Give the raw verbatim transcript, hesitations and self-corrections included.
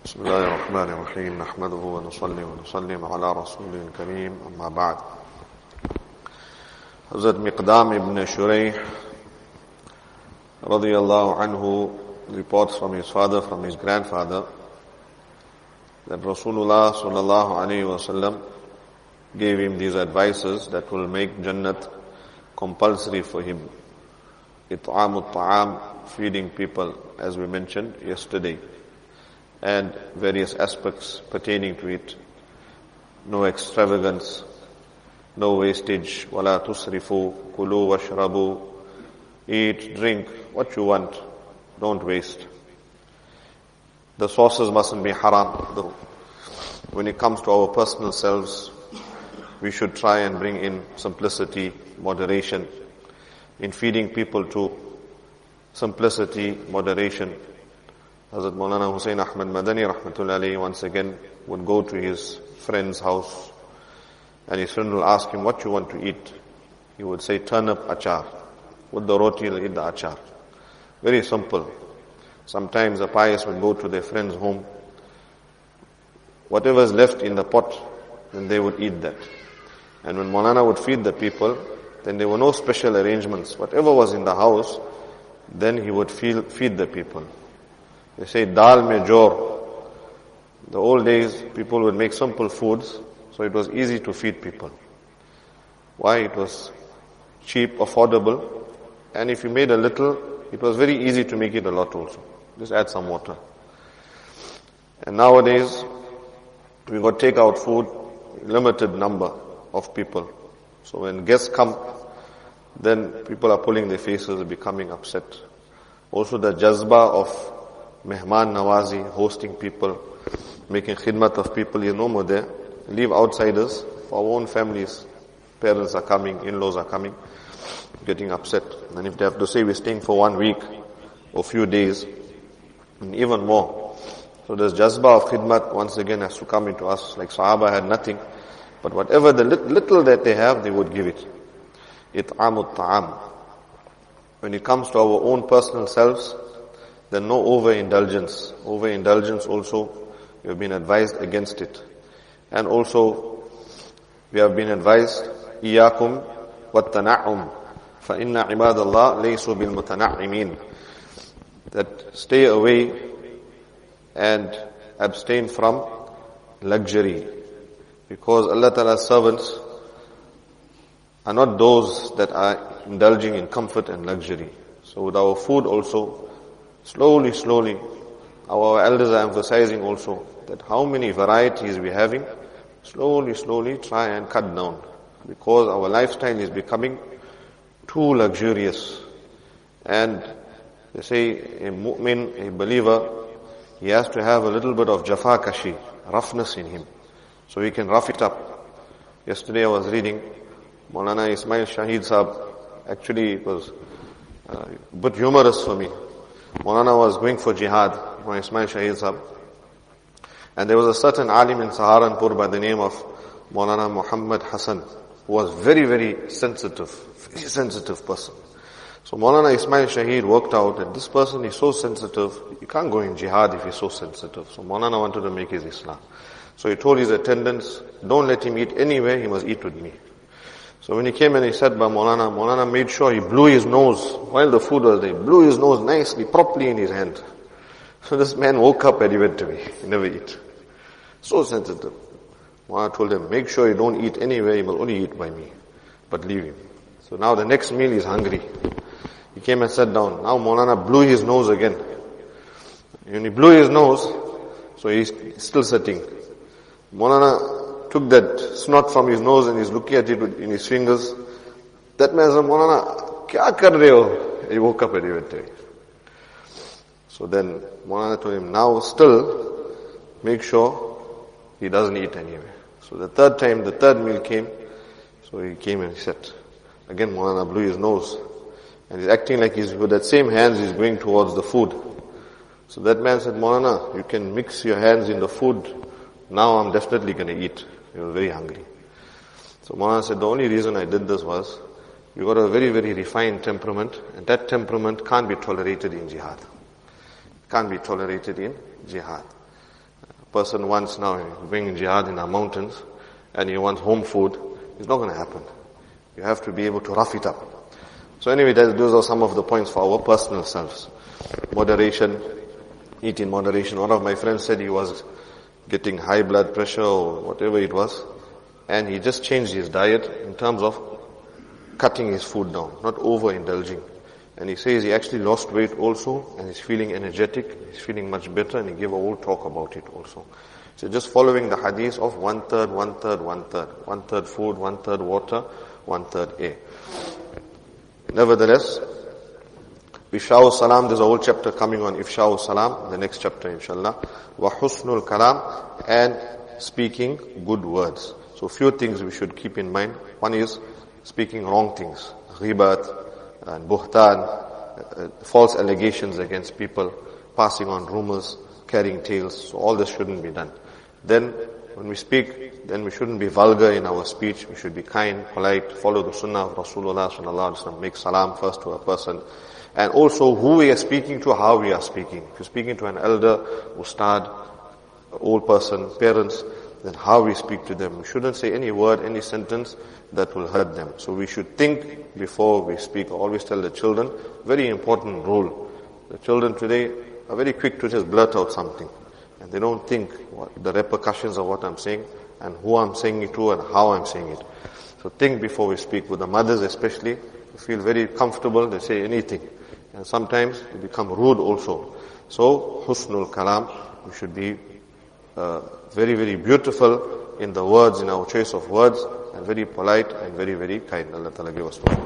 بسم الله الرحمن الرحيم نحمده ونصلي ونسلم على رسول الكريم أما بعد. Hazrat Miqdam ibn Shurayh radiyallahu anhu reports from his father, from his grandfather, that Rasulullah sallallahu alayhi wa sallam gave him these advices that will make Jannat compulsory for him. It'amut ta'am, feeding people, as we mentioned yesterday, and various aspects pertaining to it. No extravagance, no wastage. Wala tusrifu, kulu washrabu. Eat, drink, what you want. Don't waste. The sources mustn't be haram. When it comes to our personal selves, we should try and bring in simplicity, moderation. In feeding people too, simplicity, moderation. Hazrat Maulana Hussain Ahmad Madani rahmatullahi alayhi once again would go to his friend's house, and his friend will ask him, what you want to eat? He would say, turnip achar. With the roti, he'll eat the achar. Very simple. Sometimes the pious would go to their friend's home. Whatever is left in the pot, then they would eat that. And when Maulana would feed the people, then there were no special arrangements. Whatever was in the house, then he would feel, feed the people. They say, dal mein jor. The old days, people would make simple foods, so it was easy to feed people. Why? It was cheap, affordable, and if you made a little, it was very easy to make it a lot also. Just add some water. And nowadays, we got take out food, limited number of people. So when guests come, then people are pulling their faces, becoming upset. Also the jazba of mehman nawazi, hosting people, making khidmat of people, is no more there. Leave outsiders for our own families. Parents are coming, in-laws are coming, getting upset. And if they have to say we're staying for one week or few days, and even more. So this jazba of khidmat once again has to come into us. Like Sahaba had nothing, but whatever the little that they have, they would give it. It'amut ta'am. When it comes to our own personal selves, then no overindulgence. Overindulgence also, we have been advised against it. And also, we have been advised, إِيَّاكُمْ وَالتَّنَعُّمْ فَإِنَّ عِبَادَ اللَّهِ لَيْسُوا بِالْمُتَنَعِّمِينَ. That stay away and abstain from luxury. Because Allah Ta'ala's servants are not those that are indulging in comfort and luxury. So with our food also, slowly, slowly, our elders are emphasizing also that how many varieties we're having, slowly, slowly try and cut down. Because our lifestyle is becoming too luxurious. And they say a mu'min, a believer, he has to have a little bit of jafakashi, roughness in him, so he can rough it up. Yesterday I was reading Maulana Ismail Shahid Sahab. Actually it was uh, a bit humorous for me. Maulana was going for jihad, Maulana Ismail Shahid Sahab. And there was a certain alim in Saharanpur by the name of Maulana Muhammad Hassan, who was very, very sensitive, very sensitive person. So Maulana Ismail Shahid worked out that this person is so sensitive, you can't go in jihad if he's so sensitive. So Maulana wanted to make his Islam. So he told his attendants, don't let him eat anywhere, he must eat with me. So when he came and he sat by Maulana, Maulana made sure he blew his nose while the food was there. He blew his nose nicely, properly in his hand. So this man woke up and he went away. He never eat. So sensitive. Maulana told him, make sure you don't eat anywhere, you must only eat by me. But leave him. So now the next meal he's hungry. He came and sat down. Now Maulana blew his nose again. When he blew his nose, so he's still sitting. Maulana took that snot from his nose and he's looking at it in his fingers. That man said, Maulana, kya kar rahe ho? He woke up and he went away. So then Maulana told him, now still make sure he doesn't eat anywhere. So the third time, the third meal came, so he came and he sat. Again Maulana blew his nose. And he's acting like he's, with that same hands he's going towards the food. So that man said, Maulana, you can mix your hands in the food. Now I'm definitely going to eat. He was very hungry. So Maulana said, the only reason I did this was, you got a very, very refined temperament, and that temperament can't be tolerated in jihad. Can't be tolerated in jihad. person wants now, going jihad in our mountains, and he wants home food, it's not going to happen. You have to be able to rough it up. So anyway, those are some of the points for our personal selves. Moderation, eat in moderation. One of my friends said he was getting high blood pressure or whatever it was, and he just changed his diet in terms of cutting his food down, not overindulging. And he says he actually lost weight also, and he's feeling energetic, he's feeling much better, and he gave a whole talk about it also. So just following the hadith of one third, one third, one third. One third food, one third water, one third air. Nevertheless, Ifsha'u Salam, there's a whole chapter coming on Ifsha'u Salam, the next chapter inshallah. Wa Husnul Kalam, and speaking good words. So few things we should keep in mind. One is speaking wrong things. Ghibat and buhtan, uh, false allegations against people, passing on rumors, carrying tales. So all this shouldn't be done. Then when we speak, then we shouldn't be vulgar in our speech. We should be kind, polite, follow the sunnah of Rasulullah sallallahu alaihi wasallam, make salam first to a person. And also who we are speaking to, how we are speaking. If you're speaking to an elder, ustad, old person, parents, then how we speak to them. We shouldn't say any word, any sentence that will hurt them. So we should think before we speak. I always tell the children, very important rule. The children today are very quick to just blurt out something. And they don't think what the repercussions of what I'm saying and who I'm saying it to and how I'm saying it. So think before we speak. With the mothers especially, they feel very comfortable, they say anything. And sometimes they become rude also. So, husnul kalam, we should be uh, very, very beautiful in the words, in our choice of words, and very polite and very, very kind. Allah Ta'ala give us